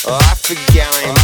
офигенный.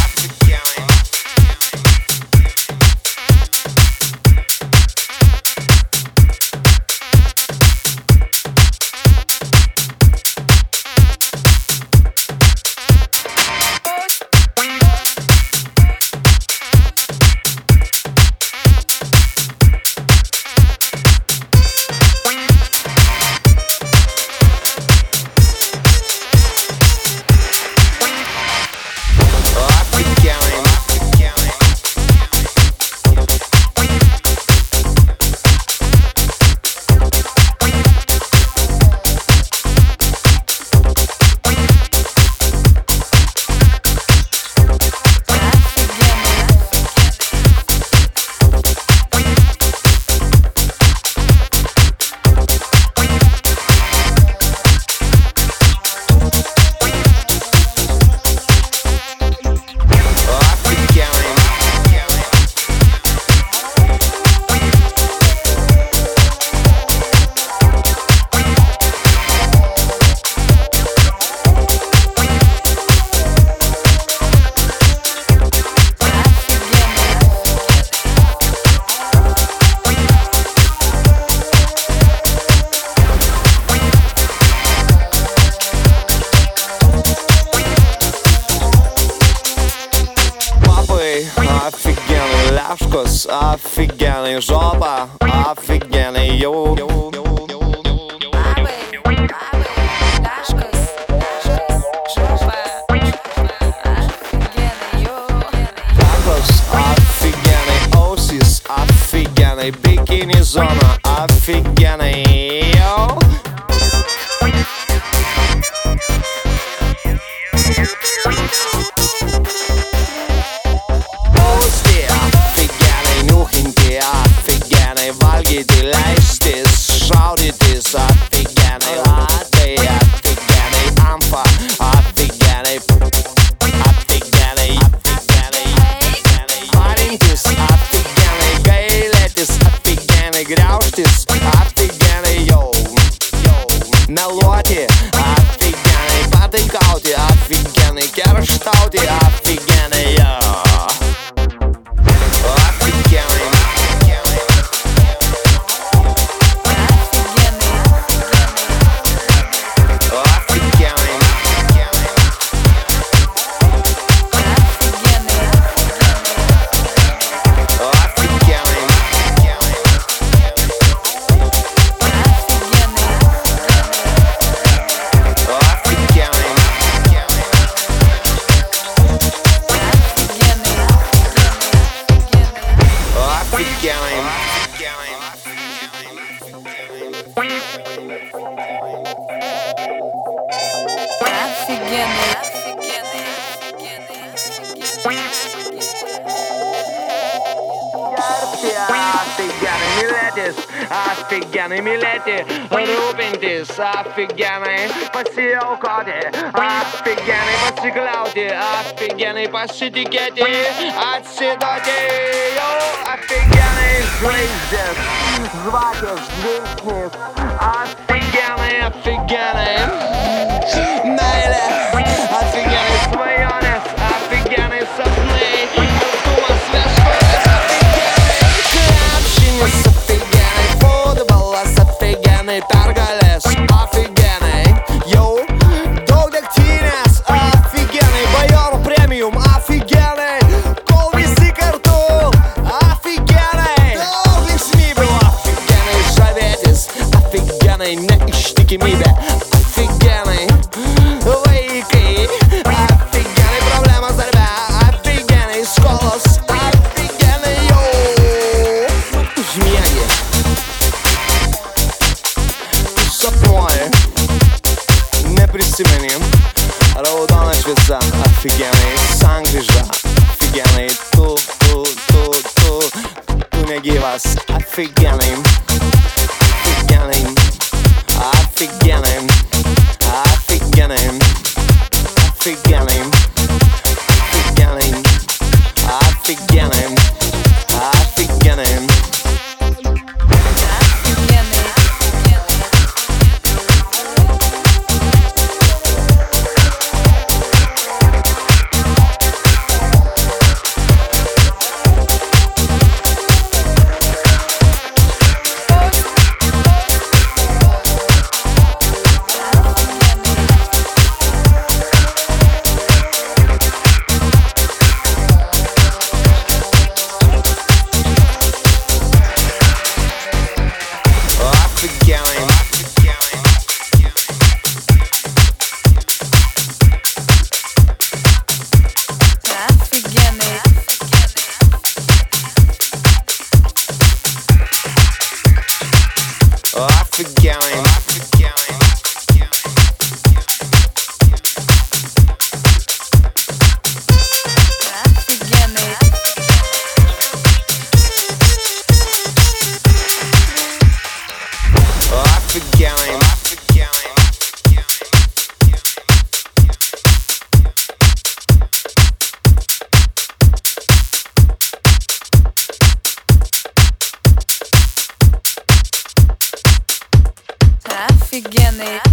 Офигенный ляжкос, офигенный жопа, офигенный ю. Офигенный осис, офигенный бикини зона, офигенный йоу. Valgyti leistis, šaudytis, офигенный latai, офигенный amfa, офигенный, офигенный, офигенный, varintis, офигенный, gailėtis, офигенный, griaužtis, офигенный, йоу, meluoti, офигенный, pataikauti, офигенный, kerštauti, офигенный, йоу. Офигенный милети, rūpintis, офигенный pasiaukoti, офигенный pasikliauti, офигенный pasitikėti, atsiduoti, jau офигенный žvaigždės, žvakės, žvilgsnis, офигенный, офигенный meilė, офигенный svajonės, офигенный sapnai, jaukumas viešpaties, офигенный krepšinis, офигенный futbolas, офигенный pergalės, офигенный jau daug degtinės, офигенный bajorų premium, офигенный kol visi kartu, офигенный daug linksmybių, офигенный žavėtis, офигенный neištikimybė, офигенный vaikai, офигенный problemas darbe, офигенный skolos, офигенный jau užmiegi, sapnuoji, neprisimeni, raudona šviesa, офигенный sankryža, офигенный tu negyvas, офигенный, офигенный, офигенный, офигенный, офигенный, офигенный, офигенный, офигенный. офигенный.